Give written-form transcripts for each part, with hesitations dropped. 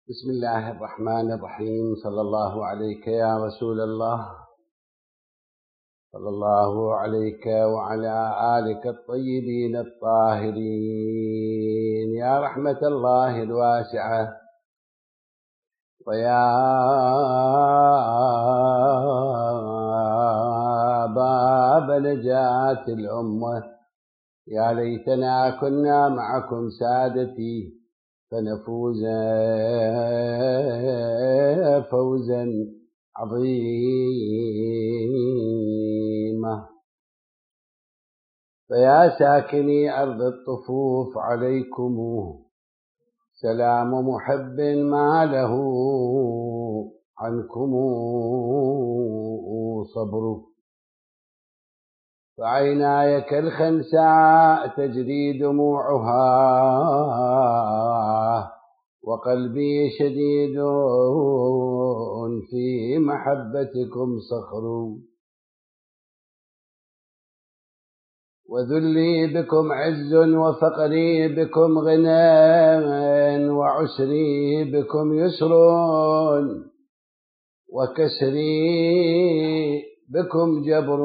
بسم الله الرحمن الرحيم. صلى الله عليك يا رسول الله، صلى الله عليك وعلى آلك الطيبين الطاهرين يا رحمة الله الواسعة ويا باب نجاة الأمة. يا ليتنا كنا معكم سادتي فنفوز فوزا عظيما. فيا ساكني أرض الطفوف عليكم سلام محب ما له عنكم صبر. فعيناي كالخنساء تجري دموعها وقلبي شديد في محبتكم صخر. وذلي بكم عز وفقري بكم غنى وعسري بكم يسر وكسري بكم جبر.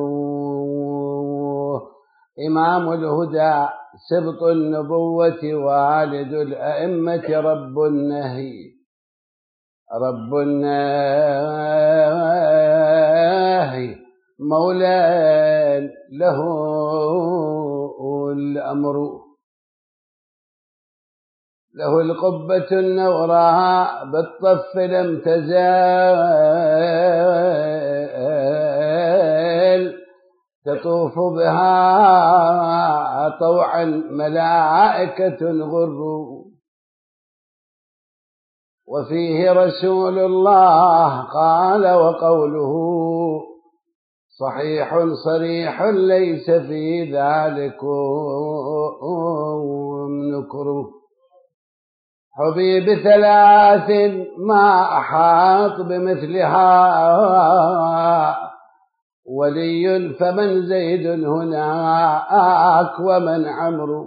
إمام الهدى سبط النبوة والد الأئمة رب النهي مولى له الأمر. له القبة النوراء بالطف لم تزال تطوف بها طوعا ملائكة غر. وفيه رسول الله قال وقوله صحيح صريح ليس في ذلك نكر. حبيب ثلاث ما أحاط بمثلها ولي فمن زيد هناك ومن عمرو.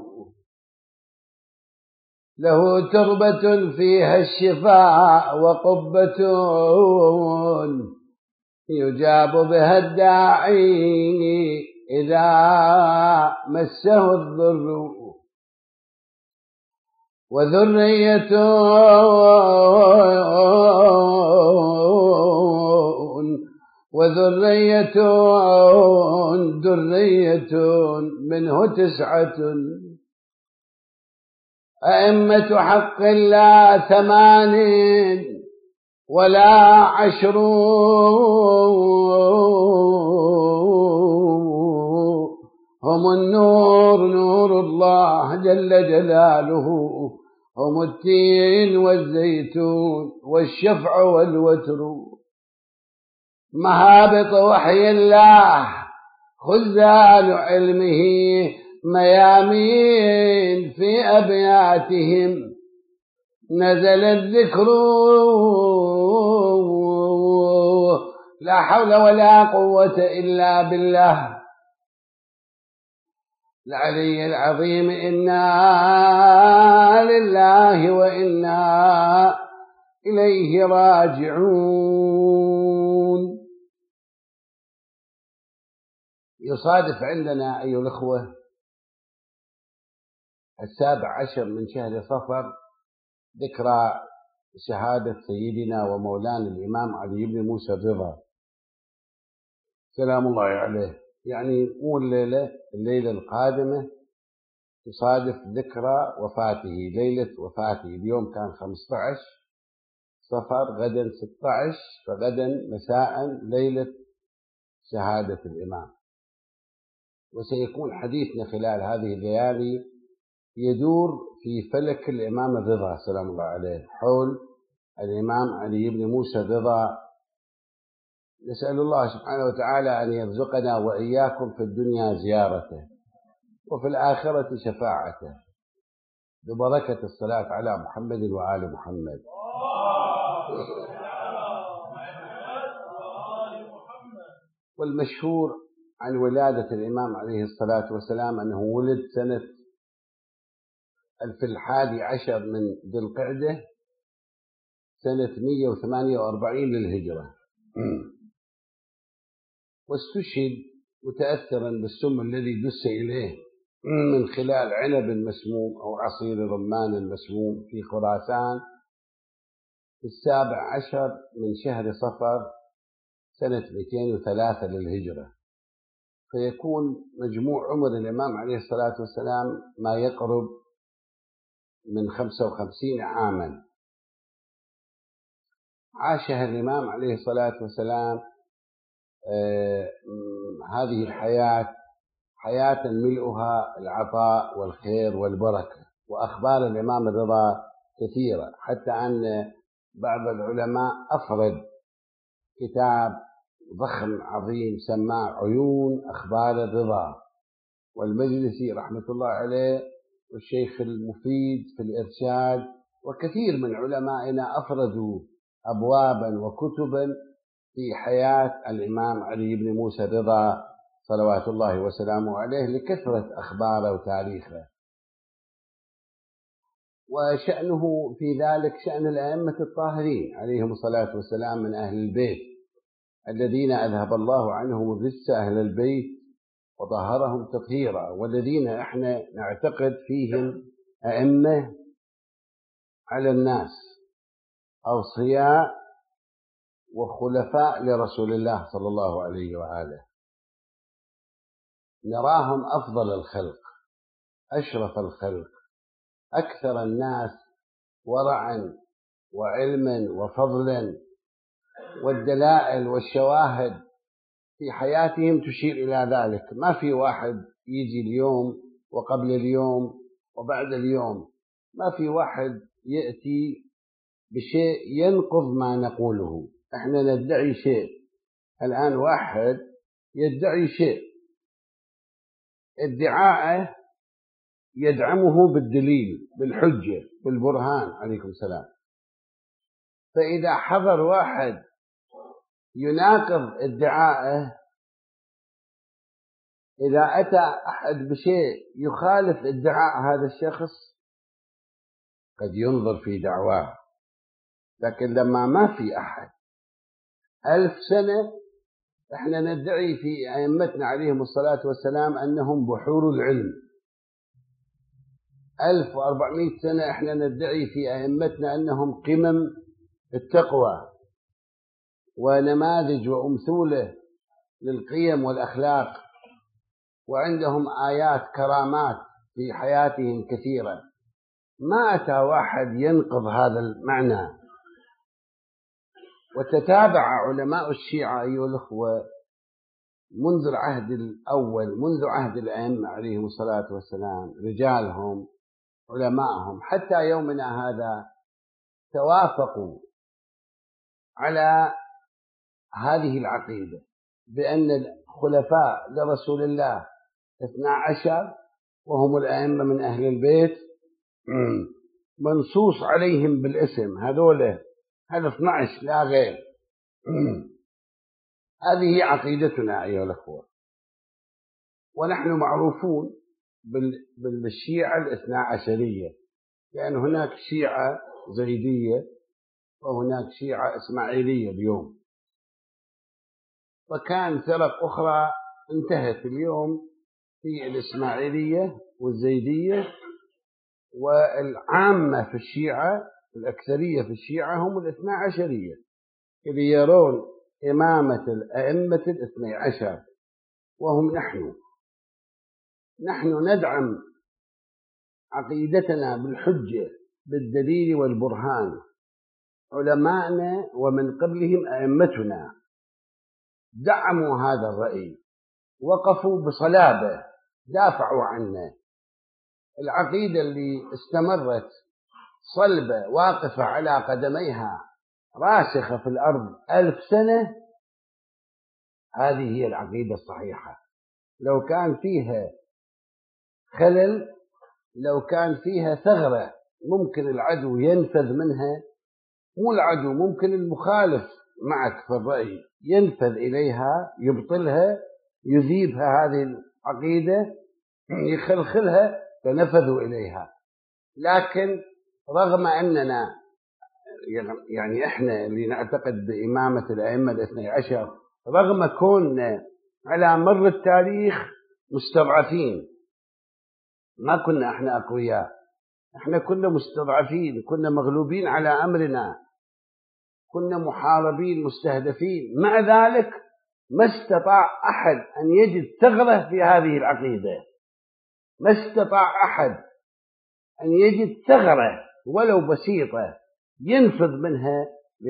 له تربة فيها الشفاء وقبة يجاب بها الداعي إذا مسه الضر. وذرية درية منه 9 أئمة حق لا 8 ولا 10 هم النور نور الله جل جلاله. هم التين والزيتون والشفع والوتر. مهابط وحي الله خزان علمه ميامين في أبياتهم نزل الذكر. لا حول ولا قوة إلا بالله العلي العظيم. إنا لله وإنا إليه راجعون. يصادف عندنا أيها الأخوة 17 من شهر صفر ذكرى شهادة سيدنا ومولانا الإمام علي بن موسى الرضا سلام الله عليه. يعني مو الليلة القادمة تصادف ذكرى وفاته، ليلة وفاته. اليوم كان 15 صفر، غدا 16، فغدا مساء ليلة شهادة الإمام. وسيكون حديثنا خلال هذه الليالي يدور في فلك الإمام الرضا سلام الله عليه، حول الإمام علي بن موسى الرضا. نسأل الله سبحانه وتعالى أن يرزقنا وإياكم في الدنيا زيارته وفي الآخرة شفاعته ببركة الصلاة على محمد وآل محمد. والمشهور عن ولادة الإمام عليه الصلاة والسلام أنه ولد سنة 1111 من ذي القعدة سنة 148 للهجرة. واستشهد متأثرا بالسم الذي دس إليه من خلال عنب مسموم أو عصير رمان مسموم في خراسان في 17 من شهر صفر سنة 203 للهجرة. فيكون مجموع عمر الإمام عليه الصلاة والسلام ما يقرب من 55 عاما عاشها الإمام عليه الصلاة والسلام. هذه الحياة حياة ملؤها العطاء والخير والبركة. وأخبار الإمام الرضا كثيرة، حتى أن بعض العلماء أفرد كتاب ضخم عظيم سماه عيون أخبار الرضا، والمجلسي رحمة الله عليه والشيخ المفيد في الإرشاد وكثير من علمائنا أفردوا أبوابا وكتبا في حياة الإمام علي بن موسى الرضا صلوات الله وسلامه عليه لكثرة أخباره وتاريخه. وشأنه في ذلك شأن الأئمة الطاهرين عليهم الصلاة والسلام من أهل البيت الذين أذهب الله عنهم الرجس أهل البيت وطهرهم تطهيرا، والذين احنا نعتقد فيهم أئمة على الناس، أوصياء وخلفاء لرسول الله صلى الله عليه وآله. نراهم أفضل الخلق، أشرف الخلق، أكثر الناس ورعا وعلما وفضلا، والدلائل والشواهد في حياتهم تشير إلى ذلك. ما في واحد يجي اليوم وقبل اليوم وبعد اليوم، ما في واحد يأتي بشيء ينقض ما نقوله. احنا ندعي شيء، الآن واحد يدعي شيء، ادعاءه يدعمه بالدليل بالحجة بالبرهان عليكم السلام. فإذا حضر واحد يناقض ادعاءه، إذا أتى أحد بشيء يخالف ادعاء هذا الشخص قد ينظر في دعواه. لكن لما ما في أحد 1000 سنة، احنا ندعي في أئمتنا عليهم الصلاة والسلام أنهم بحور العلم. 1400 سنة احنا ندعي في أئمتنا أنهم قمم التقوى ونماذج وأمثلة للقيم والأخلاق، وعندهم آيات كرامات في حياتهم كثيرة. ما أتى واحد ينقض هذا المعنى. وتتابع علماء الشيعة أيها الأخوة منذ العهد الأول، منذ عهد الأئمة عليهم الصلاة والسلام، رجالهم علماءهم حتى يومنا هذا، توافقوا على هذه العقيدة بأن الخلفاء لرسول الله 12 وهم الأئمة من أهل البيت منصوص عليهم بالاسم، هذا 12 لا غير. هذه عقيدتنا أيها الأخوة. ونحن معروفون بالشيعة الاثنا عشرية، لأن هناك شيعة زيدية وهناك شيعة إسماعيلية اليوم، وكان فرق أخرى انتهت اليوم في الإسماعيلية والزيدية. والعامة في الشيعة، الأكثرية في الشيعة هم الاثنا عشرية اللي يرون إمامة الأئمة الاثني عشر، وهم نحن ندعم عقيدتنا بالحجة بالدليل والبرهان. علماءنا ومن قبلهم أئمتنا دعموا هذا الرأي، وقفوا بصلابة، دافعوا عنه. العقيدة اللي استمرت صلبة واقفة على قدميها راسخة في الأرض 1000 سنة، هذه هي العقيدة الصحيحة. لو كان فيها خلل، لو كان فيها ثغرة ممكن العدو ينفذ منها، مو العدو، ممكن المخالف معك في الرأي ينفذ إليها، يبطلها، يذيبها هذه العقيدة، يخلخلها، فنفذوا إليها. لكن رغم أننا يعني إحنا اللي نعتقد بإمامة الأئمة الاثني عشر رغم كوننا على مر التاريخ مستضعفين، ما كنا إحنا أقوياء، إحنا كنا مستضعفين، كنا مغلوبين على أمرنا، كنا محاربين مستهدفين، مع ذلك ما استطاع أحد أن يجد ثغرة في هذه العقيدة، ما استطاع أحد أن يجد ثغرة ولو بسيطة ينفذ منها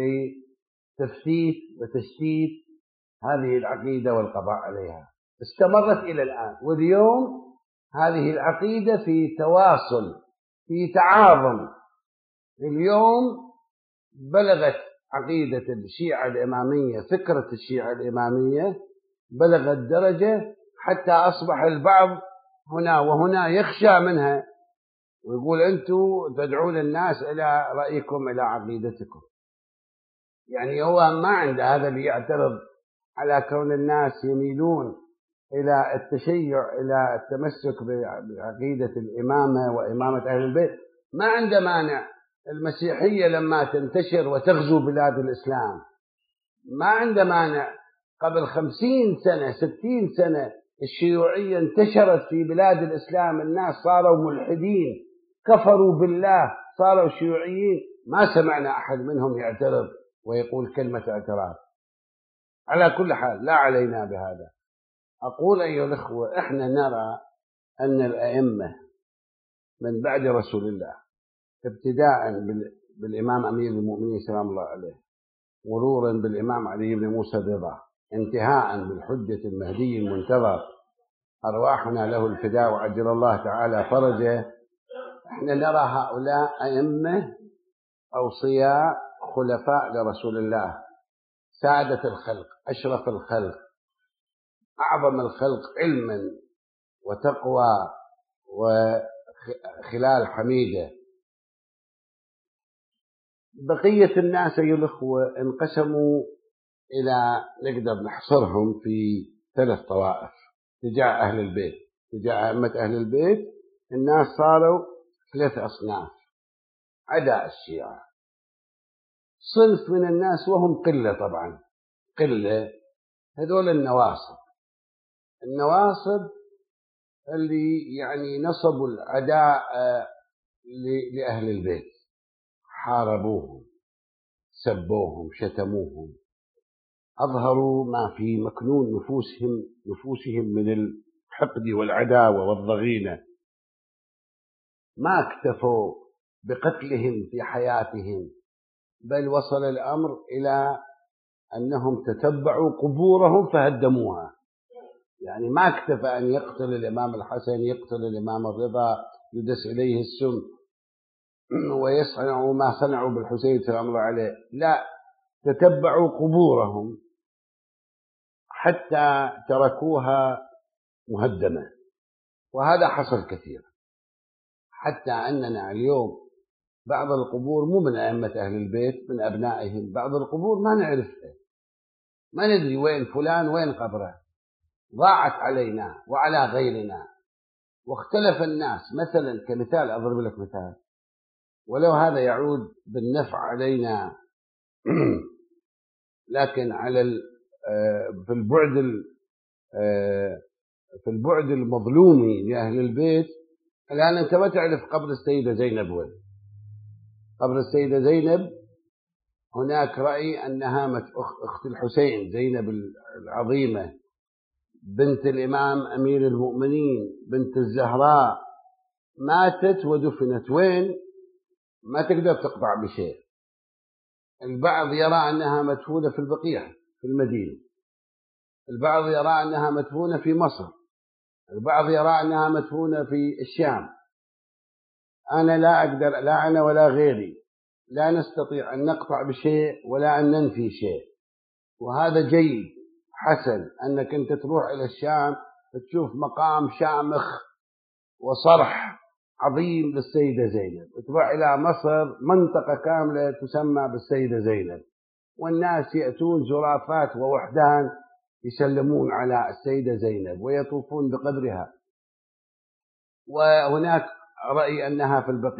لتفسيس وتشتيت هذه العقيدة والقضاء عليها. استمرت إلى الآن، واليوم هذه العقيدة في تواصل، في تعاظم. اليوم بلغت عقيدة الشيعة الإمامية، فكرة الشيعة الإمامية بلغت درجة حتى أصبح البعض هنا وهنا يخشى منها ويقول أنتم تدعون الناس إلى رأيكم، إلى عقيدتكم. يعني هو ما عنده هذا اللي يعترض على كون الناس يميلون إلى التشيع، إلى التمسك بعقيدة الإمامة وإمامة أهل البيت، ما عنده مانع. المسيحية لما تنتشر وتغزو بلاد الإسلام ما عنده مانع. قبل 50 سنة 60 سنة الشيوعية انتشرت في بلاد الإسلام، الناس صاروا ملحدين، كفروا بالله، صاروا شيوعيين، ما سمعنا أحد منهم يعترض ويقول كلمة اعتراض. على كل حال لا علينا بهذا. أقول أيها الأخوة، إحنا نرى أن الأئمة من بعد رسول الله ابتداء بالإمام أمير المؤمنين سلام الله عليه، مرورا بالإمام علي بن موسى الرضا، انتهاء بالحجة المهدي المنتظر أرواحنا له الفداء وعجل الله تعالى فرجه، احنا نرى هؤلاء أئمة أوصياء خلفاء لرسول الله، سادة الخلق، أشرف الخلق، أعظم الخلق علما وتقوى وخلال حميدة. بقية الناس أيها الأخوة انقسموا إلى، نقدر نحصرهم في 3 طوائف تجاه أهل البيت، تجاه أئمة أهل البيت. الناس صاروا 3 أصناف عدا الشيعة. صنف من الناس وهم قلة، طبعا قلة، هذول النواصب. النواصب اللي يعني نصبوا العداء لأهل البيت، حاربوهم، سبوهم، شتموهم، أظهروا ما في مكنون نفوسهم من الحقد والعداوة والضغينة. ما اكتفوا بقتلهم في حياتهم، بل وصل الأمر إلى أنهم تتبعوا قبورهم فهدموها. يعني ما اكتفى أن يقتل الإمام الحسن، يقتل الإمام الرضا، يدس إليه السم ويصنعوا ما صنعوا بالحسين سلام الله عليه، لا، تتبعوا قبورهم حتى تركوها مهدمة. وهذا حصل كثير، حتى أننا اليوم بعض القبور مو من أئمة أهل البيت، من أبنائهم، بعض القبور ما نعرفها، ما ندري وين فلان، وين قبره، ضاعت علينا وعلى غيرنا. واختلف الناس، مثلا كمثال أضرب لك مثال ولو هذا يعود بالنفع علينا لكن على في البعد المظلومي لأهل البيت. الآن أنت ما تعرف قبر السيدة زينب وين. قبر السيدة زينب هناك رأي أنها أخت الحسين، زينب العظيمة بنت الإمام أمير المؤمنين، بنت الزهراء، ماتت ودفنت وين؟ ما تقدر تقطع بشيء. البعض يرى أنها مدفونة في البقيع في المدينة، البعض يرى أنها مدفونة في مصر، البعض يرى أنها مدفونة في الشام. أنا لا أقدر، لا أنا ولا غيري، لا نستطيع أن نقطع بشيء ولا أن ننفي شيء. وهذا جيد حسن أنك أنت تروح إلى الشام تشوف مقام شامخ وصرح عظيم للسيدة زينب، تروح إلى مصر منطقة كاملة تسمى بالسيدة زينب، والناس يأتون زرافات ووحدان يسلمون على السيدة زينب ويطوفون بقبرها. وهناك رأي أنها في البقيع.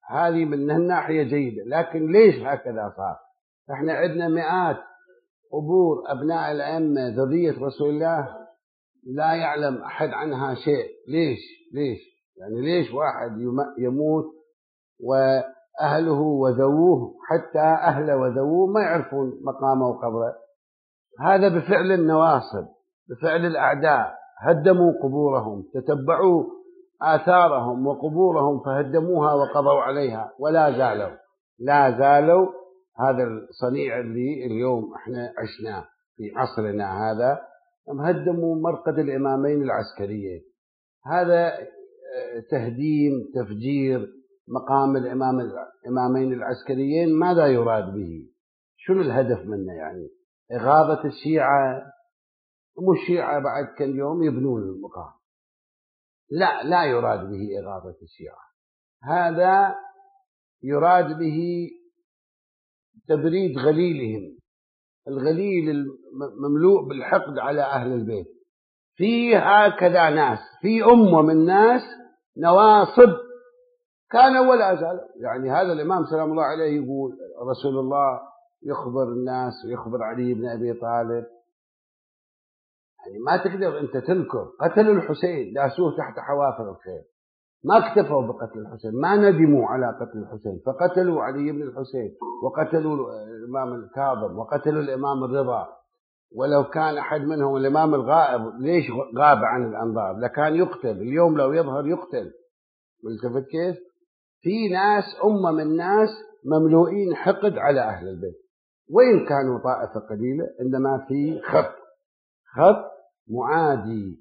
هذه من الناحية جيدة. لكن ليش هكذا صار؟ احنا عندنا مئات قبور أبناء الأئمة ذرية رسول الله لا يعلم أحد عنها شيء. ليش يعني ليش واحد يموت وأهله وذووه، حتى أهله وذووه ما يعرفون مقامه وقبره؟ هذا بفعل النواصب، بفعل الأعداء. هدموا قبورهم، تتبعوا آثارهم وقبورهم فهدموها وقضوا عليها، لا زالوا هذا الصنيع اللي اليوم احنا عشناه في عصرنا هذا. هدموا مرقد الإمامين العسكريين، هذا تهديم تفجير مقام الإمامين العسكريين. ماذا يراد به؟ شنو الهدف منه؟ يعني إغاظة الشيعة؟ مو الشيعة بعد كل يوم يبنون المقام. لا يراد به إغاظة الشيعة، هذا يراد به تبريد غليلهم، الغليل المملوء بالحقد على أهل البيت. في هكذا ناس، في أمة من ناس نواصب كانوا ولا زالوا. يعني هذا الإمام سلام الله عليه يقول رسول الله يخبر الناس ويخبر علي بن أبي طالب، يعني ما تقدر أنت تنكر. قتلوا الحسين، داسوه تحت حوافر الخيل، ما اكتفوا بقتل الحسين، ما ندموا على قتل الحسين، فقتلوا علي بن الحسين وقتلوا الإمام الكاظم وقتلوا الإمام الرضا. ولو كان أحد منهم الإمام الغائب، ليش غاب عن الأنظار؟ لكان يقتل اليوم، لو يظهر يقتل. ملتفت كيف؟ في ناس، أمة من ناس مملوئين حقد على أهل البيت، وإن كانوا طائفة قليلة، إنما في خط معادي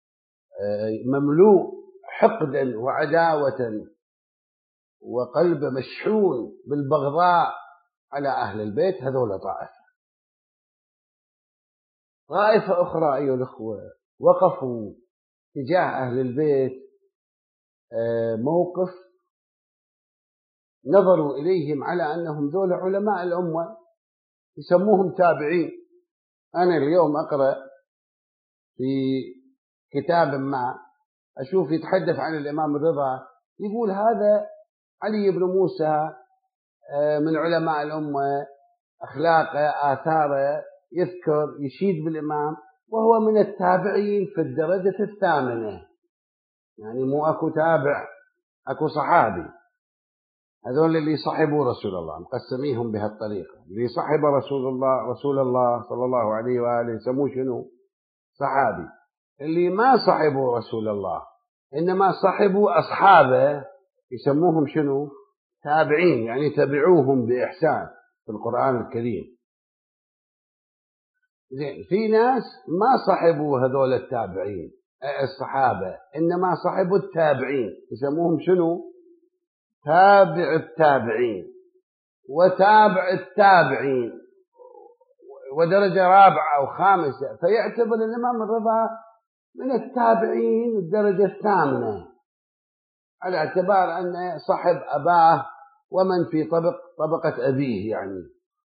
مملوء حقدا وعداوة وقلب مشحون بالبغضاء على أهل البيت. هذول طائفة أخرى أيها الأخوة وقفوا تجاه أهل البيت موقف نظروا إليهم على أنهم ذول علماء الأمة، يسموهم تابعين. أنا اليوم أقرأ في كتاب ما أشوف يتحدث عن الإمام الرضا، يقول هذا علي بن موسى من علماء الأمة، أخلاقه آثاره يذكر يشيد بالإمام، وهو من التابعين في الدرجة الثامنة. يعني مو أكو تابع، أكو صحابي. هذول اللي صحبوا رسول الله مقسميهم بهالطريقة. اللي صحب رسول الله صلى الله عليه وآله يسموه شنو؟ صحابي. اللي ما صحبوا رسول الله إنما صحبوا أصحابه يسموهم شنو؟ تابعين، يعني تبعوهم بإحسان في القرآن الكريم. زين، في ناس ما صحبوا هذول التابعين الصحابة، إنما صحبوا التابعين يسموهم شنو؟ تابع التابعين وتابع التابعين، ودرجة رابعة أو خامسة. فيعتبر الإمام الرضا من التابعين الدرجة الثامنة، على اعتبار أنه صحب أباه ومن في طبقة أبيه. يعني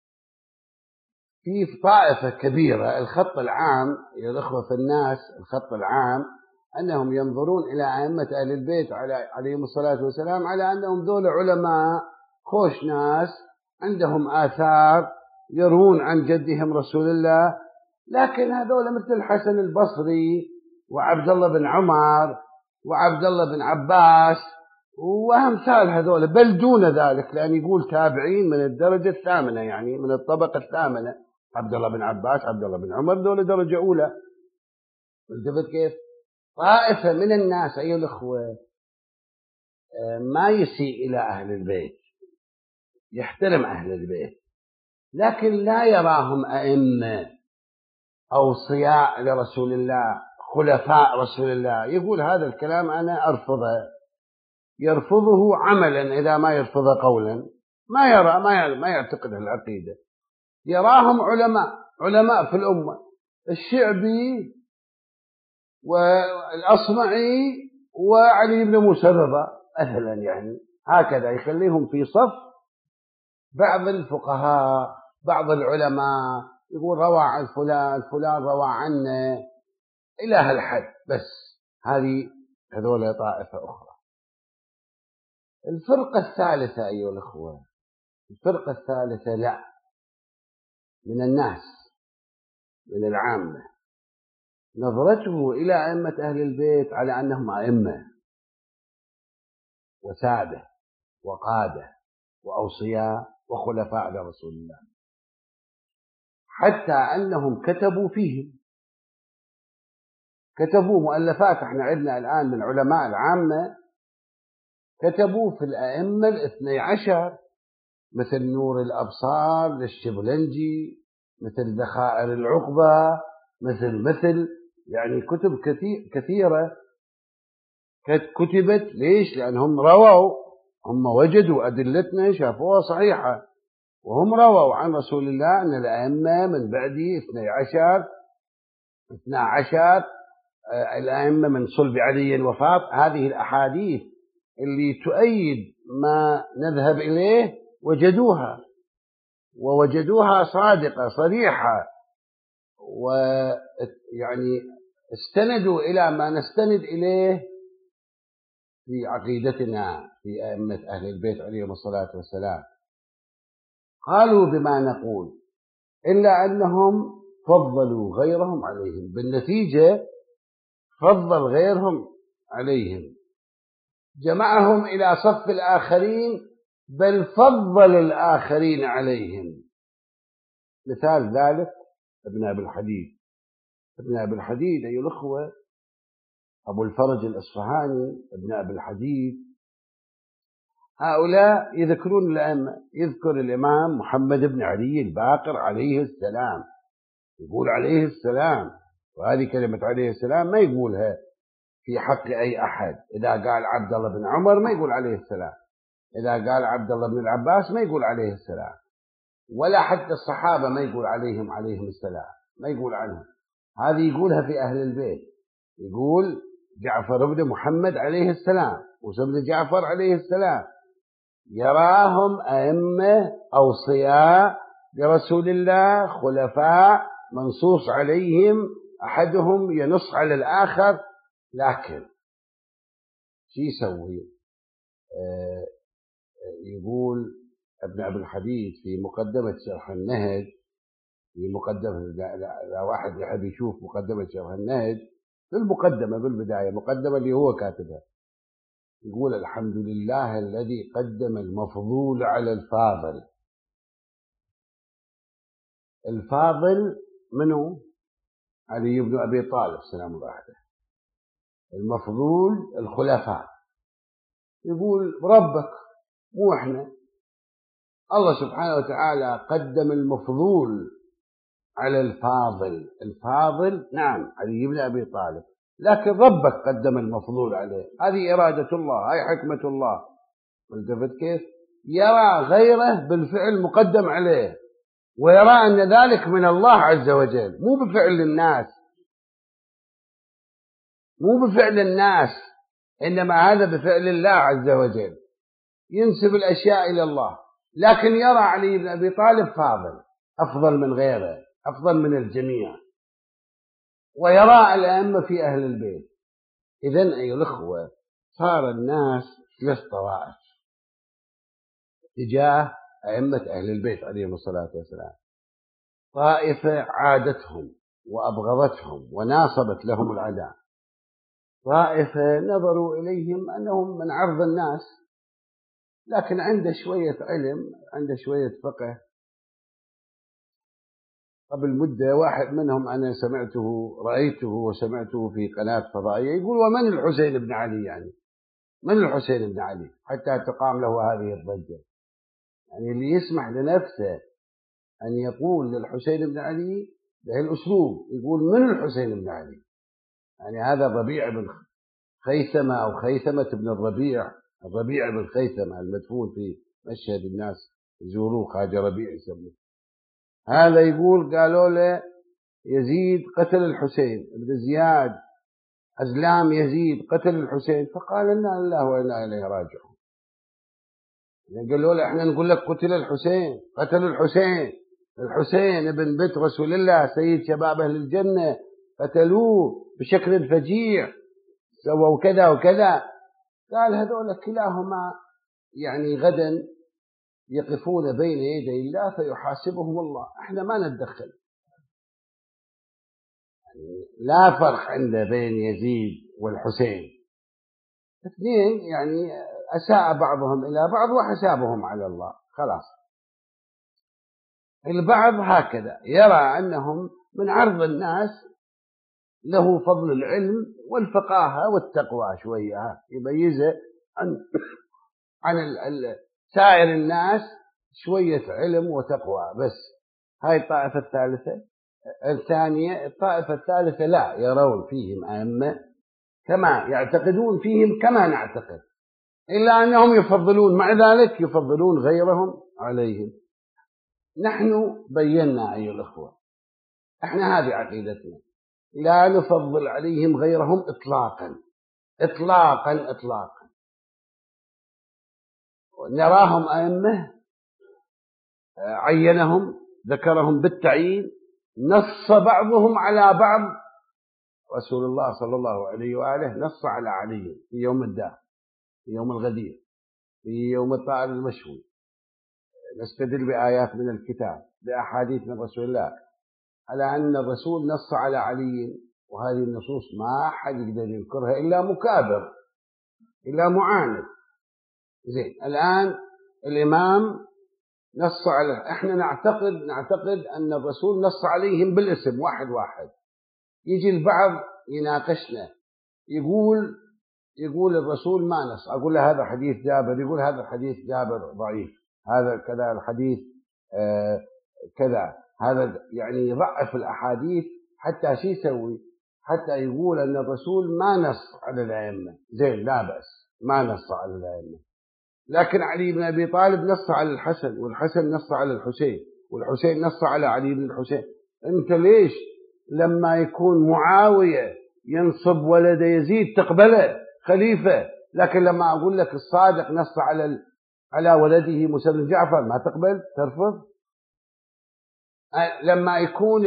في طائفة كبيرة، الخط العام يا الأخوة في الناس، الخط العام أنهم ينظرون إلى أئمة أهل البيت عليهم الصلاة والسلام على أنهم ذول علماء خوش ناس، عندهم آثار يروون عن جدهم رسول الله. لكن هذول مثل الحسن البصري وعبد الله بن عمر وعبد الله بن عباس وأمثال هذول، بل دون ذلك، لأن يقول تابعين من الدرجة الثامنة، يعني من الطبقة الثامنة. عبد الله بن عباس، عبد الله بن عمر، دول درجة أولى. التفت كيف؟ طائفة من الناس أيها الأخوة ما يسيء إلى أهل البيت، يحترم أهل البيت، لكن لا يراهم أئمة أوصياء لرسول الله، خلفاء رسول الله. يقول هذا الكلام أنا أرفضه، يرفضه عملا إذا ما يرفضه قولا. ما يعتقد العقيدة. يراهم علماء في الأمة، الشعبي والأصمعي وعلي بن موسى الرضا مثلا، يعني هكذا يخليهم في صف بعض الفقهاء بعض العلماء، يقول روى عن فلان روى عنه إلى هالحد بس. هذول طائفة أخرى. الفرقة الثالثة أيها الأخوة، الفرقة الثالثة لا، من الناس، من العامة، نظرته إلى أئمة أهل البيت على أنهم أئمة وسادة وقادة وأوصياء وخلفاء لرسول الله، حتى أنهم كتبوا فيهم، كتبوا مؤلفات. احنا عندنا الآن من علماء العامة كتبوا في الأئمة الاثني عشر، مثل نور الأبصار للشبلنجي، مثل ذخائر العقبة، مثل يعني كتب كثيرة كتبت. ليش؟ لأنهم رووا، هم وجدوا أدلتنا شافوها صحيحة، وهم رووا عن رسول الله أن الأئمة من بعده 12 الأئمة من صلب علي الوفاة. هذه الأحاديث اللي تؤيد ما نذهب إليه ووجدوها صادقة صريحة، ويعني استندوا إلى ما نستند إليه في عقيدتنا في أئمة أهل البيت عليهم الصلاة والسلام. قالوا بما نقول، إلا أنهم فضلوا غيرهم عليهم، بالنتيجة فضل غيرهم عليهم، جمعهم إلى صف الآخرين، بل فضل الآخرين عليهم. مثال ذلك ابن أبي الحديد. ابن أبي الحديد أيها الأخوة، أبو الفرج الأصفهاني، ابن أبي الحديد، هؤلاء يذكرون الأئمة. يذكر الإمام محمد بن علي الباقر عليه السلام، يقول عليه السلام، وهذه كلمة عليه السلام ما يقولها في حق أي أحد. إذا قال عبد الله بن عمر ما يقول عليه السلام، إذا قال عبد الله بن العباس ما يقول عليه السلام، ولا حتى الصحابة ما يقول عليهم السلام، ما يقول عنهم. هذه يقولها في أهل البيت، يقول جعفر بن محمد عليه السلام، موسى بن جعفر عليه السلام، يراهم أئمة أوصياء لرسول الله، خلفاء منصوص عليهم، أحدهم ينص على الآخر. لكن شو يسوي؟ يقول ابن أبي الحديد في مقدمة شرح النهج، في مقدمة، لا واحد يحب يشوف مقدمة شرح النهج، في المقدمة بالبداية، مقدمة اللي هو كاتبها، يقول الحمد لله الذي قدم المفضول على الفاضل. الفاضل منه؟ علي بن أبي طالب سلام الله عليه. المفضول الخلفاء. يقول ربك مو احنا، الله سبحانه وتعالى قدم المفضول على الفاضل. الفاضل نعم علي بن أبي طالب، لكن ربك قدم المفضول عليه. هذه إرادة الله، هاي حكمة الله. التفت كيف؟ يرى غيره بالفعل مقدم عليه، ويرى أن ذلك من الله عز وجل، مو بفعل الناس، مو بفعل الناس، إنما هذا بفعل الله عز وجل، ينسب الأشياء إلى الله. لكن يرى علي بن أبي طالب فاضل، أفضل من غيره، أفضل من الجميع، ويرى الأئمة في أهل البيت. إذن أيها الأخوة، صار الناس 3 طوائف تجاه أئمة أهل البيت عليهم الصلاة والسلام. طائفة عادتهم وأبغضتهم وناصبت لهم العداء، طائفة نظروا إليهم أنهم من عرض الناس، لكن عنده شوية علم، عنده شوية فقه. قبل مدة واحد منهم أنا رأيته وسمعته في قناة فضائية يقول ومن الحسين بن علي؟ يعني من الحسين بن علي حتى تقام له هذه الضجة؟ يعني اللي يسمح لنفسه أن يقول للحسين بن علي به الأسلوب، يقول من الحسين بن علي؟ يعني هذا الربيع بن خيثمة أو خيثمة بن الربيع بن خيثمة المدفون في مشهد، الناس يزوروه، خواجة ربيع يسموه. هذا يقول قالوا له يزيد قتل الحسين بن زياد، أزلام يزيد قتل الحسين، فقال إنا لله وإنا إليه راجعون. قالوا له احنا نقول لك قتل الحسين، قتل الحسين ابن بنت رسول الله سيد شباب أهل الجنة، قتلوه بشكل فجيع، سووا كذا وكذا. قال هذول كلاهما يعني غدا يقفون بين يدي الله فيحاسبهم الله، احنا ما نتدخل. يعني لا فرق عنده بين يزيد والحسين، اثنين يعني أساء بعضهم إلى بعض وحسابهم على الله، خلاص. البعض هكذا يرى أنهم من عرض الناس له فضل العلم والفقاهة والتقوى شوية، يميزه عن سائر الناس شوية علم وتقوى بس. هاي الطائفة الثالثة. الثانية الطائفة الثالثة لا، يرون فيهم أئمة كما يعتقدون فيهم كما نعتقد، إلا أنهم يفضلون مع ذلك يفضلون غيرهم عليهم. نحن بينا أيها الأخوة، احنا هذه عقيدتنا، لا نفضل عليهم غيرهم إطلاقا إطلاقا إطلاقا. نراهم أئمة عينهم ذكرهم بالتعيين، نص بعضهم على بعض. رسول الله صلى الله عليه وآله نص على علي في يوم الدار، في يوم الغدير، في يوم الطائر المشوي. نستدل بآيات من الكتاب بأحاديث من رسول الله على أن الرسول نص على علي، وهذه النصوص ما حد يقدر ينكرها إلا مكابر إلا معاند. زين، الآن الإمام نص على، احنا نعتقد أن الرسول نص عليهم بالاسم واحد واحد. يجي البعض يناقشنا يقول الرسول ما نص، أقول له هذا حديث جابر، يقول هذا حديث جابر ضعيف، هذا كذا الحديث كذا، هذا يعني يضعف الأحاديث. حتى شو يسوي؟ حتى يقول أن الرسول ما نص على الأئمة. زين، لا بأس، ما نص على الأئمة، لكن علي بن أبي طالب نص على الحسن، والحسن نص على الحسين، والحسين نص على علي بن الحسين. أنت ليش لما يكون معاوية ينصب ولد يزيد تقبله خليفة، لكن لما أقول لك الصادق نص على ولده موسى بن جعفر ما تقبل، ترفض؟ لما يكون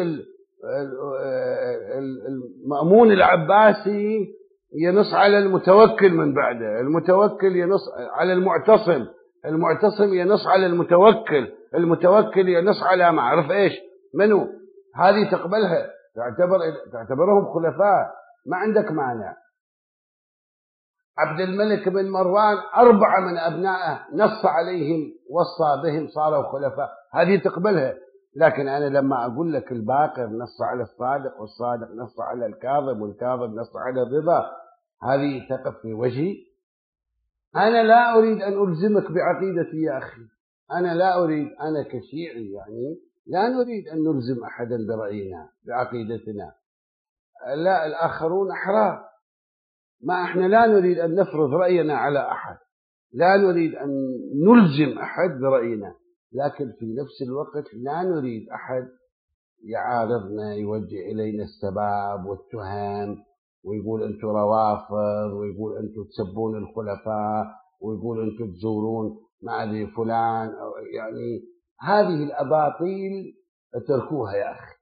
المأمون العباسي ينص على المتوكل من بعده، المتوكل ينص على المعتصم، المعتصم ينص على المتوكل، المتوكل ينص على ما أعرف إيش منو، هذه تقبلها، تعتبرهم خلفاء، ما عندك مانع. عبد الملك بن مروان 4 من أبنائه نص عليهم وصى بهم صاروا خلفاء، هذه تقبلها. لكن أنا لما أقول لك الباقر نص على الصادق، والصادق نص على الكاظم، والكاظم نص على الرضا، هذه تقف في وجهي؟ أنا لا أريد أن ألزمك بعقيدتي يا أخي، أنا لا أريد، أنا كشيعي يعني لا نريد أن نلزم أحدا برأينا بعقيدتنا، لا، الآخرون أحرار، ما احنا لا نريد أن نفرض رأينا على أحد، لا نريد أن نلزم أحد برأينا، لكن في نفس الوقت لا نريد أحد يعارضنا، يوجه إلينا السباب والتهم، ويقول أنتم روافض، ويقول أنتم تسبون الخلفاء، ويقول أنتم تزورون ما أدري فلان، يعني هذه الأباطيل اتركوها يا أخي.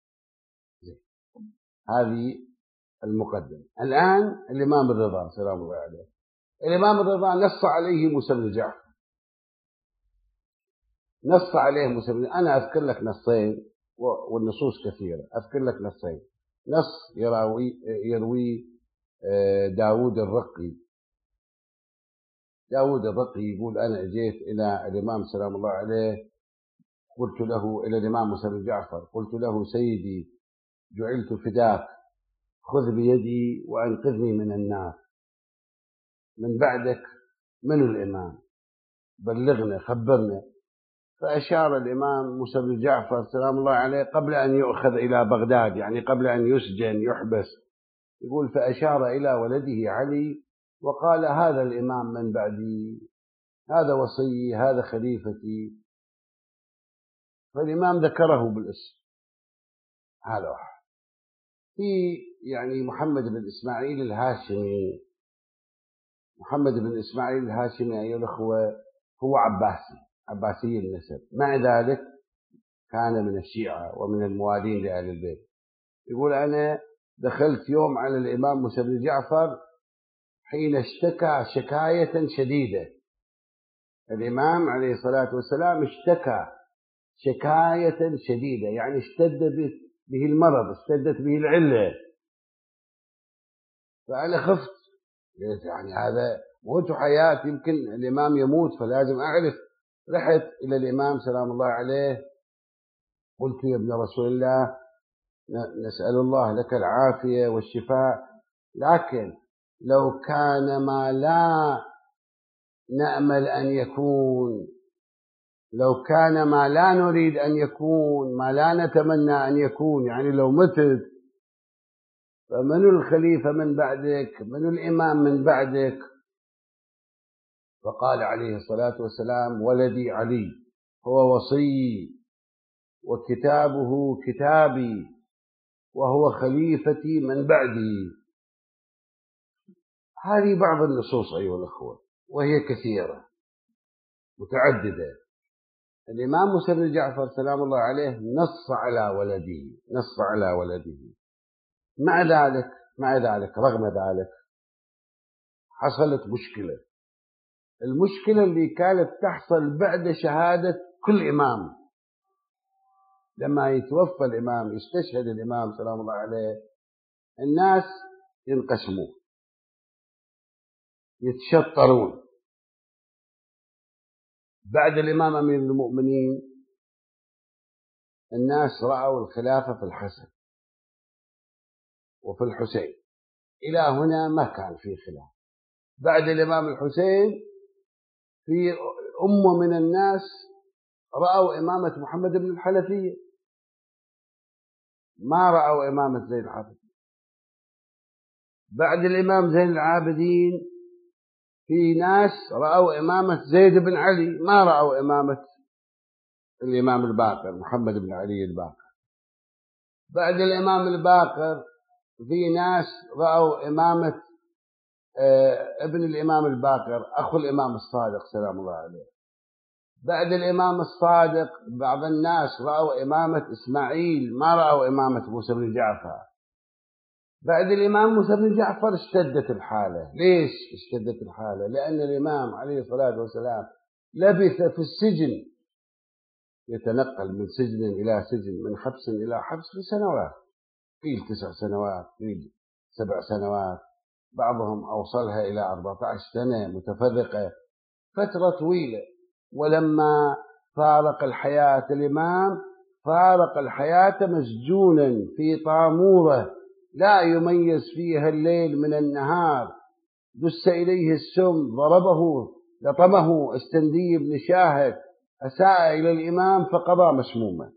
هذه المقدمة. الآن الإمام الرضا سلام الله عليه، الإمام الرضا نص عليه موسى بن جعفر، نص عليه موسى بن، أنا أذكر لك نصين والنصوص كثيرة، أذكر لك نصين. نص يروي داود الرقي. داود الرقي يقول أنا جيت إلى الإمام سلام الله عليه، قلت له، إلى الإمام موسى بن جعفر، قلت له سيدي جعلت فداك، خذ بيدي وأنقذني من النار، من بعدك من الإمام، بلغنا خبرنا. فأشار الإمام موسى بن جعفر سلام الله عليه قبل أن يؤخذ إلى بغداد، يعني قبل أن يسجن يحبس، يقول فأشار إلى ولده علي وقال هذا الإمام من بعدي، هذا وصي، هذا خليفتي. فالإمام ذكره بالاسم. هذا واحد. في يعني محمد بن إسماعيل الهاشمي، محمد بن إسماعيل الهاشمي أيها الأخوة هو عباسي النسب، مع ذلك كان من الشيعة ومن الموالين لأهل البيت. يقول أنا دخلت يوم على الإمام موسى بن جعفر حين اشتكى شكاية شديدة، الإمام عليه الصلاة والسلام اشتكى شكاية شديدة، يعني اشتد به المرض، اشتدت به العلة، فأنا خفت، يعني هذا موت وحياة، يمكن الإمام يموت فلازم أعرف. رحت إلى الإمام سلام الله عليه، قلت يا ابن رسول الله نسأل الله لك العافية والشفاء، لكن لو كان ما لا نأمل أن يكون، لو كان ما لا نريد أن يكون، ما لا نتمنى أن يكون، يعني لو متت، فمن الخليفة من بعدك؟ من الإمام من بعدك؟ فقال عليه الصلاة والسلام: ولدي علي هو وصي، وكتابه كتابي، وهو خليفتي من بعدي. هذه بعض النصوص أيها الأخوة، وهي كثيرة متعددة. الإمام موسى بن جعفر سلام الله عليه نص على ولده، نص على ولده. مع ذلك رغم ذلك حصلت مشكلة. المشكلة اللي كانت تحصل بعد شهادة كل إمام، لما يتوفى الإمام، يستشهد الإمام سلام الله عليه، الناس ينقسموا، يتشطرون. بعد الإمام أمير المؤمنين الناس رأوا الخلافة في الحسن وفي الحسين، إلى هنا ما كان في خلاف. بعد الإمام الحسين في أمة من الناس رأوا إمامة محمد بن الحنفية، ما رأوا إمامة زين العابدين. بعد الإمام زين العابدين في ناس رأوا إمامة زيد بن علي، ما رأوا إمامة الإمام الباقر محمد بن علي الباقر. بعد الإمام الباقر في ناس رأوا إمامة ابن الإمام الباقر أخو الإمام الصادق سلام الله عليه. بعد الإمام الصادق بعض الناس رأوا إمامة إسماعيل، ما رأوا إمامة موسى بن جعفر. بعد الإمام موسى بن جعفر اشتدت الحالة. ليش اشتدت الحالة؟ لأن الإمام عليه الصلاة والسلام لبث في السجن، يتنقل من سجن إلى سجن، من حبس إلى حبس لسنوات، قيل 9 سنوات، قيل 7 سنوات، بعضهم أوصلها إلى 14 سنة متفرقة، فترة طويلة. ولما فارق الحياة الإمام، فارق الحياة مسجونا في طامورة لا يميز فيها الليل من النهار، دس إليه السم، ضربه لطمه استندي بن شاهد، أساء إلى الإمام فقضى مسموما.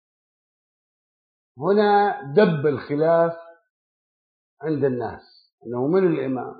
هنا دب الخلاف عند الناس أنه من الإمام.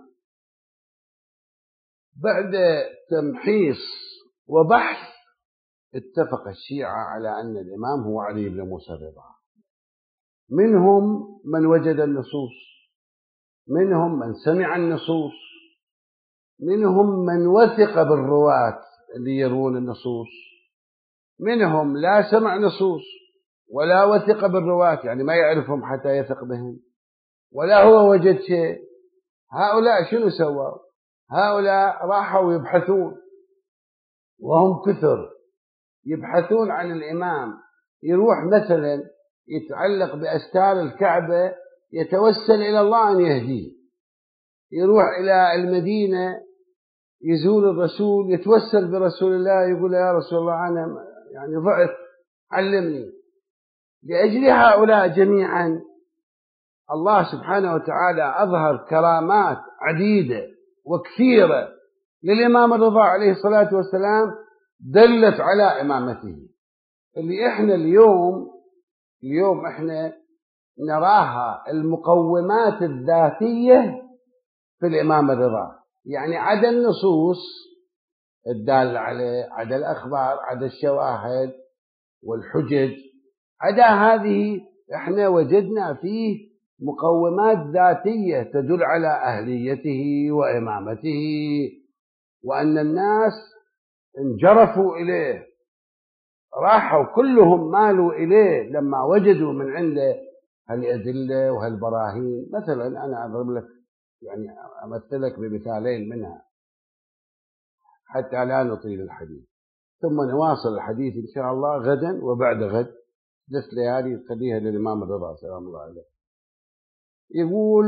بعد تمحيص وبحث اتفق الشيعة على أن الإمام هو علي بن موسى الرضا. منهم من وجد النصوص، منهم من سمع النصوص، منهم من وثق بالرواة اللي يروون النصوص، منهم لا سمع نصوص ولا وثق بالرواة، يعني ما يعرفهم حتى يثق بهم، ولا هو وجد شيء. هؤلاء شنو سووا؟ هؤلاء راحوا يبحثون، وهم كثر، يبحثون عن الإمام. يروح مثلا يتعلق بأستار الكعبة، يتوسل إلى الله أن يهديه. يروح إلى المدينة يزور الرسول، يتوسل برسول الله، يقول يا رسول الله أنا يعني ضعت، علمني. لأجل هؤلاء جميعا الله سبحانه وتعالى أظهر كرامات عديدة وكثيرة للإمام الرضا عليه الصلاة والسلام دلت على إمامته، اللي إحنا اليوم إحنا نراها المقومات الذاتية في الإمام الرضا، يعني عدا النصوص الدالة عليه، عدا الأخبار، عدا الشواهد والحجج، عدا هذه إحنا وجدنا فيه مقومات ذاتية تدل على أهليته وإمامته، وأن الناس انجرفوا إليه، راحوا كلهم مالوا إليه لما وجدوا من عنده هالأدلة وهالبراهين. مثلا أنا أضرب لك، يعني أمثلك بمثالين منها. حتى لا نطيل الحديث، ثم نواصل الحديث إن شاء الله غدا وبعد غد 3 ليالي نخليها للإمام الرضا سلام الله عليه. يقول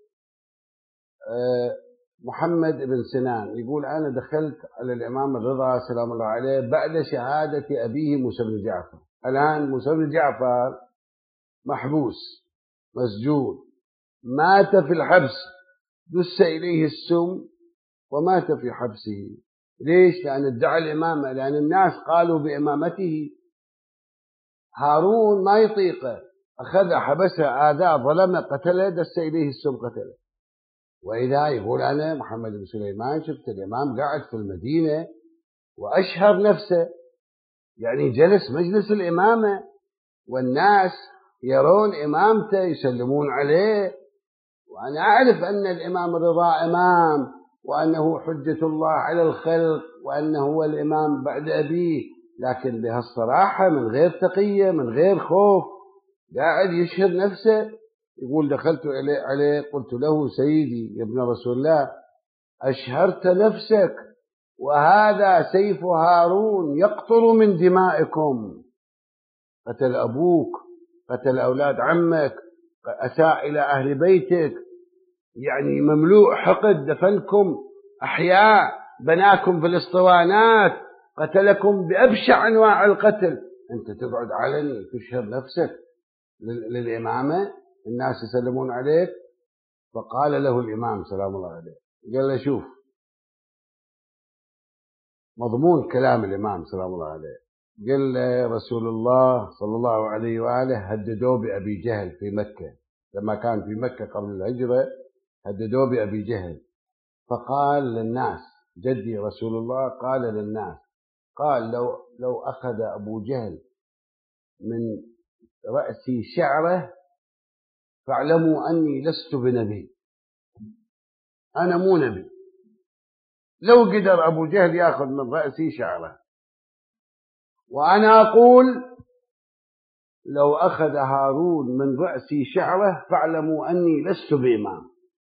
محمد بن سنان يقول أنا دخلت على الإمام الرضا سلام الله عليه بعد شهادة أبيه موسى بن جعفر. الآن موسى بن جعفر محبوس مسجون، مات في الحبس، دس إليه السم ومات في حبسه. ليش؟ لأن ادعى الإمامة، لأن الناس قالوا بإمامته. هارون ما يطيقه، أخذ حبسه، آذاه، ظلمه، قتله، دس إليه السم قتله. وإذا يقول أنا محمد بن سليمان شفت الإمام قاعد في المدينة وأشهر نفسه، يعني جلس مجلس الإمامة والناس يرون إمامته يسلمون عليه، وأنا أعرف أن الإمام الرضا إمام، وأنه حجة الله على الخلق، وأنه هو الإمام بعد أبيه، لكن بهالصراحة من غير تقية من غير خوف قاعد يشهر نفسه. يقول دخلت عليه قلت له سيدي يا ابن رسول الله أشهرت نفسك وهذا سيف هارون يقطر من دمائكم، قتل أبوك، قتل أولاد عمك، أساء إلى أهل بيتك، يعني مملوء حقد، دفنكم أحياء، بناكم في الاسطوانات، قتلكم بأبشع أنواع القتل، أنت تقعد علني تشهر نفسك للإمامة، الناس يسلمون عليك. فقال له الإمام سلام الله عليه، قال له شوف مضمون كلام الإمام سلام الله عليه، قال له رسول الله صلى الله عليه وآله هددوه بأبي جهل في مكة، لما كان في مكة قبل الهجرة هددوه بأبي جهل، فقال للناس جدي رسول الله قال للناس، قال لو أخذ أبو جهل من رأسي شعره فاعلموا أني لست بنبي، أنا مو نبي. لو قدر أبو جهل يأخذ من رأسي شعره، وأنا أقول لو أخذ هارون من رأسي شعره فاعلموا أني لست بإمام.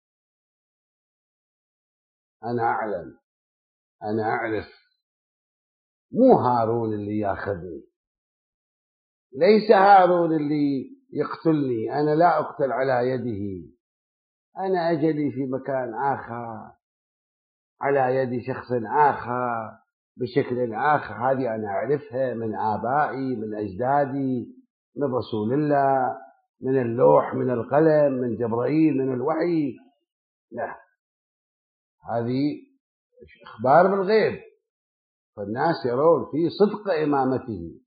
أنا أعلم، أنا أعرف، مو هارون اللي يأخذني، ليس هارون اللي يقتلني، أنا لا أقتل على يده، أنا أجلي في مكان آخر على يد شخص آخر بشكل آخر، هذه أنا أعرفها من آبائي من أجدادي من رسول الله، من اللوح من القلم من جبرائيل من الوحي. لا، هذه إخبار بالغيب، فالناس يرون في صدق إمامته.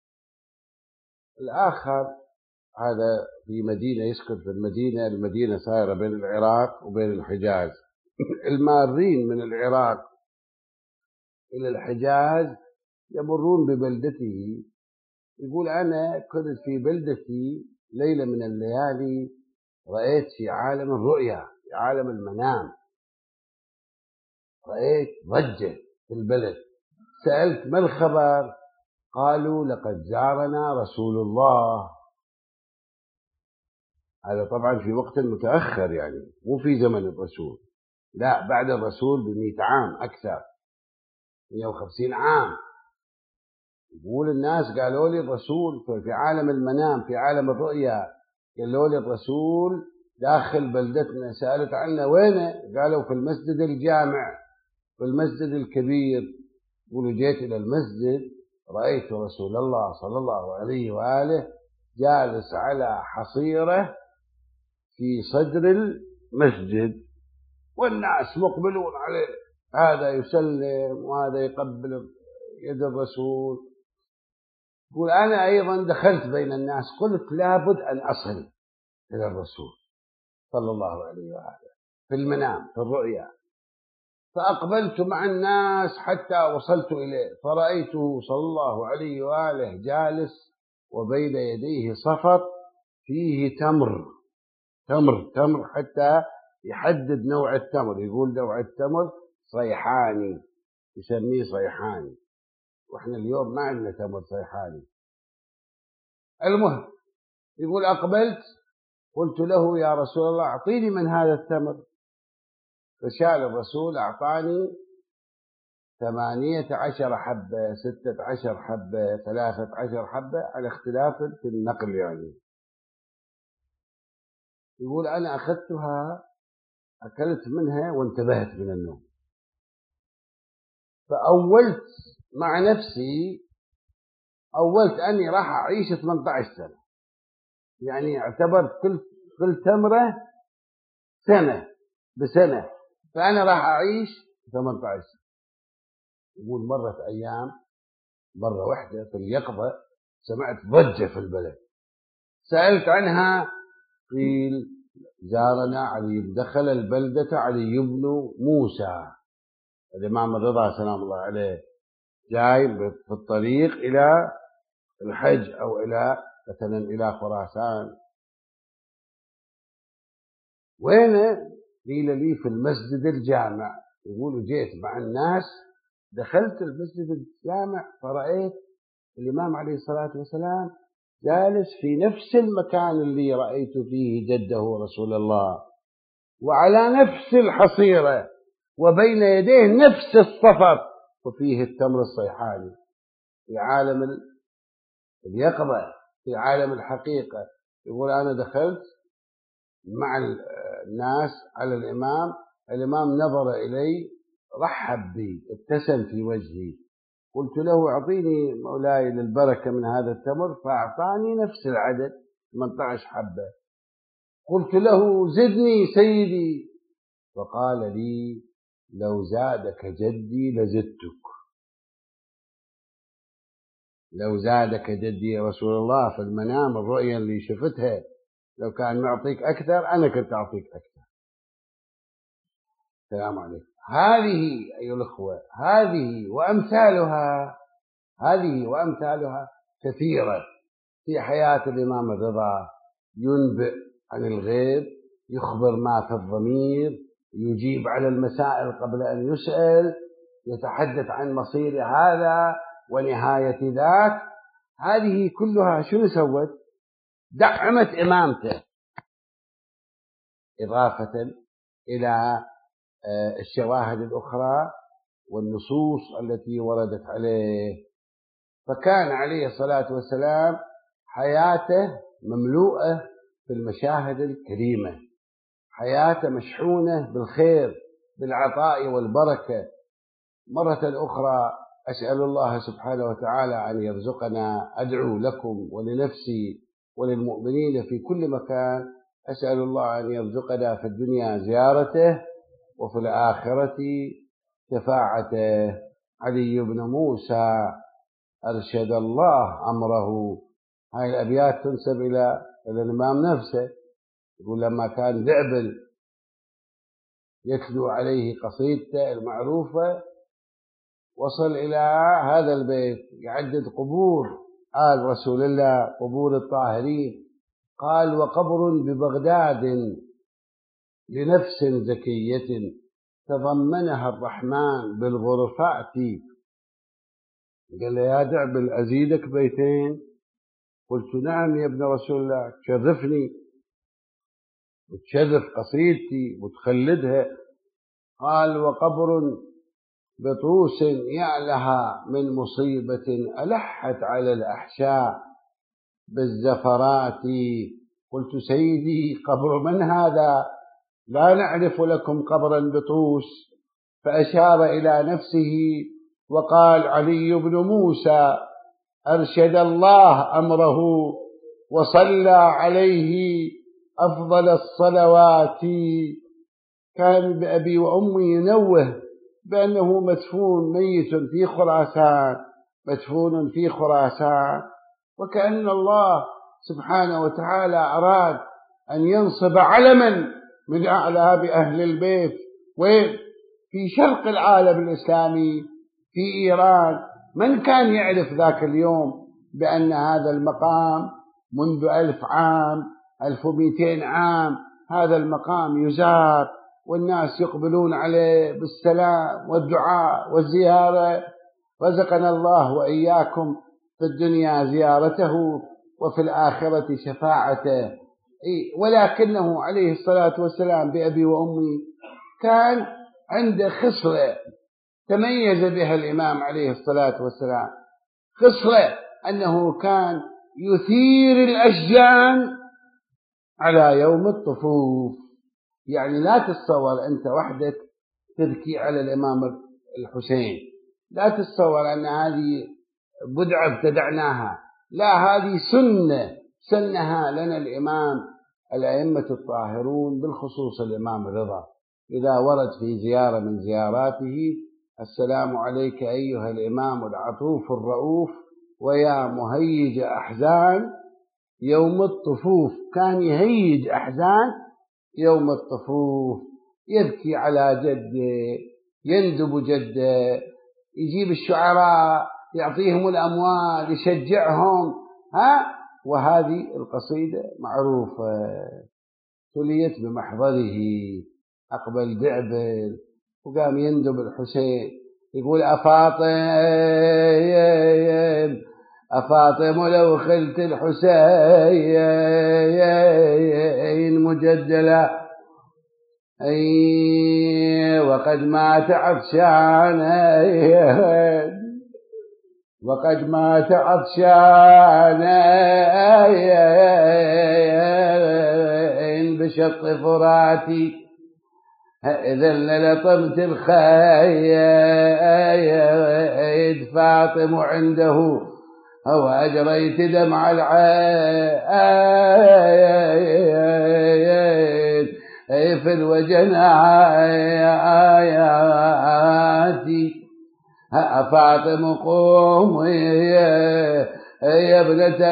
الآخر هذا في مدينة يسكن في المدينة، المدينة سائرة بين العراق وبين الحجاز المارين من العراق إلى الحجاز يمرون ببلدته، يقول أنا كنت في بلدتي ليلة من الليالي رأيت في عالم الرؤيا في عالم المنام، رأيت ضجة في البلد، سألت ما الخبر؟ قالوا لقد زارنا رسول الله. هذا طبعا في وقت متأخر، يعني مو في زمن الرسول، لا بعد الرسول ب100 عام أكثر، 150 عام. يقول الناس قالوا لي الرسول في عالم المنام في عالم الرؤيا، قالوا لي الرسول داخل بلدتنا، سألت عنه وينه؟ قالوا في المسجد الجامع في المسجد الكبير. يقول جيت إلى المسجد رأيت رسول الله صلى الله عليه وآله جالس على حصيرة في صدر المسجد والناس مقبلون عليه، هذا يسلم وهذا يقبل يد الرسول. يقول أنا أيضا دخلت بين الناس، قلت لابد أن أصل إلى الرسول صلى الله عليه وآله في المنام في الرؤيا، فأقبلت مع الناس حتى وصلت إليه، فرأيته صلى الله عليه وآله جالس وبين يديه صفط فيه تمر حتى يحدد نوع التمر، يقول نوع التمر صيحاني، يسميه صيحاني، وإحنا اليوم ما عندنا تمر صيحاني. المهم يقول أقبلت قلت له يا رسول الله أعطيني من هذا التمر، فشال الرسول أعطاني 18 حبة، 16 حبة، 13 حبة، على اختلاف في النقل يعني. يقول أنا أخذتها، أكلت منها وانتبهت من النوم، فأولت مع نفسي، أولت أني راح أعيش 18 سنة، يعني اعتبرت كل تمرة سنة بسنة، فأنا راح أعيش 18 سنة. يقول مرت أيام، مرة واحدة في اليقظة سمعت ضجة في البلد، سألت عنها، قيل زارنا علي، دخل البلدة علي بن موسى الإمام الرضا سلام الله عليه، جاي في الطريق إلى الحج أو إلى مثلا إلى خراسان. وين؟ قيل لي في المسجد الجامع. يقولوا جيت مع الناس، دخلت المسجد الجامع فرأيت الإمام عليه الصلاة والسلام جالس في نفس المكان اللي رأيت فيه جده رسول الله، وعلى نفس الحصيرة، وبين يديه نفس الصفر، وفيه التمر الصيحاني. في عالم اليقظة، في عالم الحقيقة. يقول أنا دخلت مع الناس على الإمام، الإمام نظر إلي، رحب بي، ابتسم في وجهي. قلت له أعطيني مولاي للبركة من هذا التمر، فأعطاني نفس العدد 18 حبة. قلت له زدني سيدي، فقال لي لو زادك جدي لزدتك، لو زادك جدي رسول الله في المنام، الرؤيا اللي شفتها، لو كان معطيك أكثر أنا كنت أعطيك أكثر. السلام عليكم. هذه أيها الأخوة، هذه وأمثالها كثيرة في حياة الإمام الرضا. ينبئ عن الغيب، يخبر ما في الضمير، يجيب على المسائل قبل أن يسأل، يتحدث عن مصير هذا ونهاية ذاك. هذه كلها شنو سوت؟ دعمت إمامته، إضافة إلى الشواهد الأخرى والنصوص التي وردت عليه. فكان عليه الصلاة والسلام حياته مملوءة بالمشاهد الكريمة، حياته مشحونة بالخير، بالعطاء والبركة. مرة أخرى أسأل الله سبحانه وتعالى أن يرزقنا، أدعو لكم ولنفسي وللمؤمنين في كل مكان، أسأل الله أن يرزقنا في الدنيا زيارته، وفي الآخرة شفاعته. علي بن موسى أرشد الله أمره. هاي الأبيات تنسب إلى الإمام نفسه. يقول لما كان دعبل يتلو عليه قصيدته المعروفة، وصل إلى هذا البيت يعدد قبور آل رسول الله، قبور الطاهرين. قال وقبر ببغداد لنفس زكية تضمنها الرحمن بالغرفات. قال له يا دعبل أزيدك بيتين؟ قلت نعم يا ابن رسول الله، تشرفني وتشرف قصيدتي وتخلدها. قال وقبر بطوس يعلها من مصيبة ألحت على الأحشاء بالزفرات. قلت سيدي قبر من هذا؟ لا نعرف لكم قبرا بطوس. فأشار إلى نفسه وقال علي بن موسى أرشد الله أمره وصلى عليه أفضل الصلوات. كان بأبي وأمي ينوه بأنه مدفون ميت في خراسان، مدفون في خراسان. وكأن الله سبحانه وتعالى أراد أن ينصب علما من أعلام أهل البيت، وين؟ في شرق العالم الإسلامي، في إيران. من كان يعرف ذاك اليوم بأن هذا المقام منذ 1000 عام، 1200 عام، هذا المقام يزار والناس يقبلون عليه بالسلام والدعاء والزيارة. رزقنا الله وإياكم في الدنيا زيارته وفي الآخرة شفاعته. ولكنه عليه الصلاة والسلام بأبي وأمي كان عنده خصلة تميز بها الإمام عليه الصلاة والسلام، خصلة أنه كان يثير الأشجان على يوم الطفوف. يعني لا تتصور أنت وحدك تبكي على الإمام الحسين، لا تتصور أن هذه بدعة ابتدعناها، لا، هذه سنة سنها لنا الأئمة الطاهرون، بالخصوص الإمام الرضا، إذا ورد في زيارة من زياراته: السلام عليك أيها الإمام العطوف الرؤوف ويا مهيج أحزان يوم الطفوف. كان يهيج أحزان يوم الطفوف، يبكي على جده، يندب جده، يجيب الشعراء يعطيهم الأموال، يشجعهم. وهذه القصيدة معروفة، تليت بمحضره أقبل بعبل، وقام يندب الحسين يقول: أفاطم لو خلت الحسين مجدلا، وقد مات عطشان، وقد مات عطشان بشق فراتي، إذا لطمت الخيد فاطم عنده وأجريت دمع العين في الوجناتي. فاطم قومي يا ابنة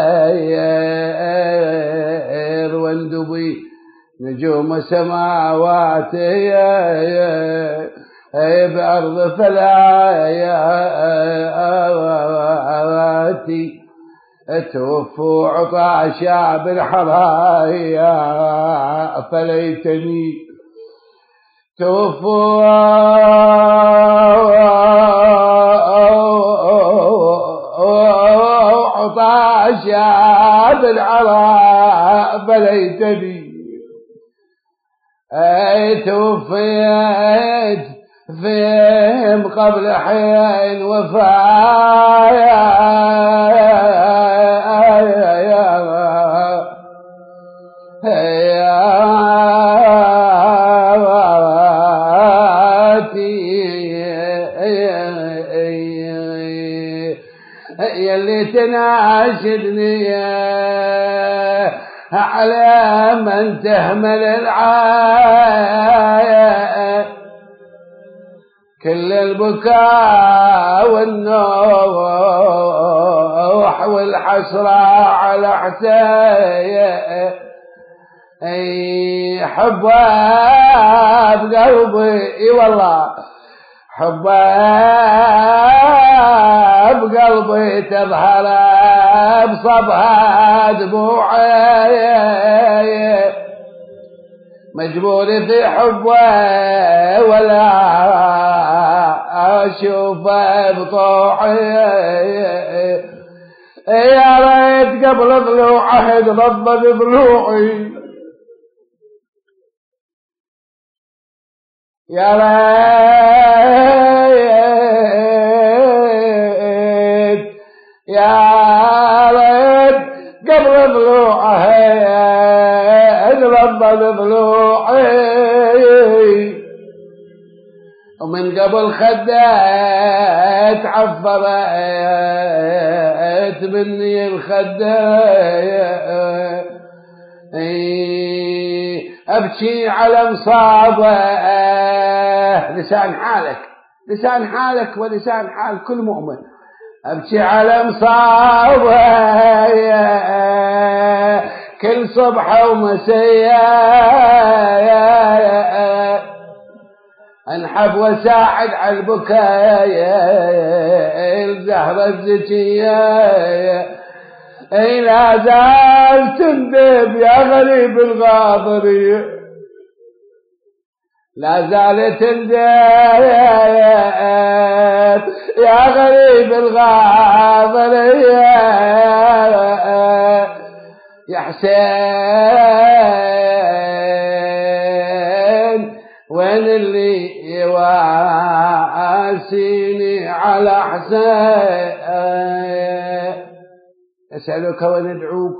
الخير، واندبي نجوم سماواتي بأرض فلاياتي، توفوا عطاشا بالحرايا فليتني توفوا عطاشا بالحرايا فليتني توفيت فيهم قبل حين يلي تناشدني على من تهمل العاية، كل البكاء والنوح والحسرة على حسين، حبها بقلبي، اي والله حبها بقلبي تظهر بصبها دموعي، مجبور في حبه ولا أشوفه بطوعي، يا ريت قبل ضلوعه تضب بضلوعي، يا ريت يا ريت قبل ضلوعه تضب بضلوعي، ومن قبل خده تعفرت مني الخده، أبكي على مصابه. لسان حالك، لسان حالك ولسان حال كل مؤمن. أبكي على مصابه كل صبح ومساء، أنحب وساعد على البكاء الزهرة الزكية، أي لا زال تندب يا غريب الغاضرية، لا زال تندب يا غريب الغاضرية، يا حسين وين اللي ياسين على حسين نسألك وندعوك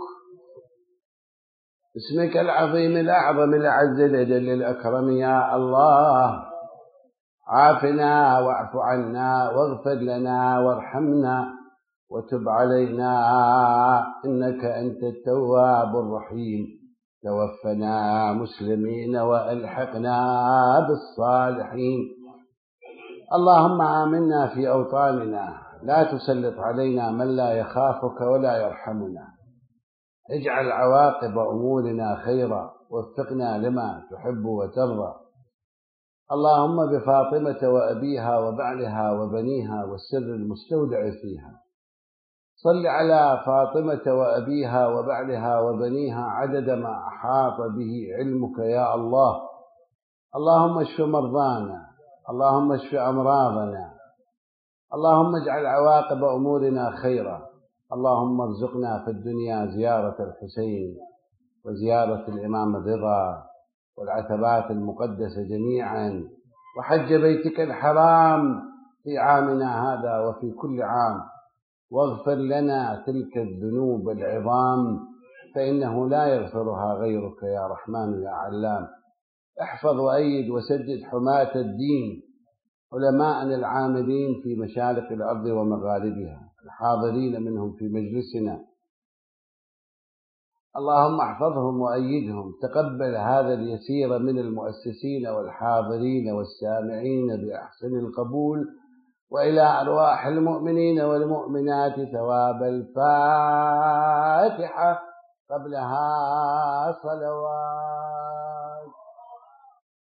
باسمك العظيم الأعظم الأعز الأجل الأكرم يا الله، عافنا واعف عنا واغفر لنا وارحمنا وتب علينا إنك أنت التواب الرحيم. توفنا مسلمين وألحقنا بالصالحين. اللهم آمنا في أوطاننا، لا تسلط علينا من لا يخافك ولا يرحمنا. اجعل عواقب أمورنا خيرا، وفقنا لما تحب وترضى. اللهم بفاطمة وأبيها وبعلها وبنيها والسر المستودع فيها، صل على فاطمة وأبيها وبعلها وبنيها عدد ما أحاط به علمك يا الله. اللهم اشف مرضانا، اللهم اشف أمراضنا، اللهم اجعل عواقب أمورنا خيرا. اللهم ارزقنا في الدنيا زيارة الحسين وزيارة الإمام الرضا والعتبات المقدسة جميعا، وحج بيتك الحرام في عامنا هذا وفي كل عام، واغفر لنا تلك الذنوب العظام فإنه لا يغفرها غيرك يا رحمن يا علام. احفظ وأيد وسدد حماة الدين، علماءنا العاملين في مشارق الأرض ومغاربها، الحاضرين منهم في مجلسنا، اللهم احفظهم وأيدهم. تقبل هذا اليسير من المؤسسين والحاضرين والسامعين بأحسن القبول، وإلى أرواح المؤمنين والمؤمنات ثواب الفاتحة قبلها صلوات.